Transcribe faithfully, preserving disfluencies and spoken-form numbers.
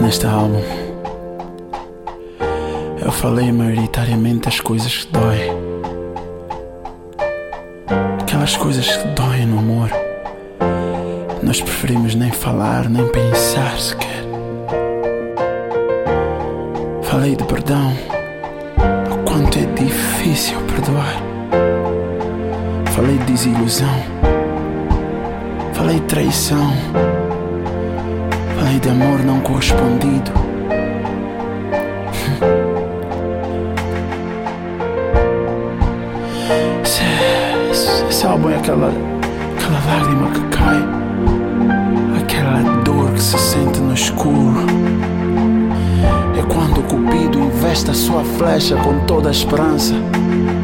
Neste álbum eu falei maioritariamente as coisas que doem, aquelas coisas que doem no amor. Nós preferimos nem falar, nem pensar sequer. Falei de perdão, o quanto é difícil perdoar. Falei de desilusão, falei de traição, falei de amor não correspondido. Esse, esse, esse álbum é aquela, aquela lágrima que cai, aquela dor que se sente no escuro. É quando o Cupido investe a sua flecha com toda a esperança,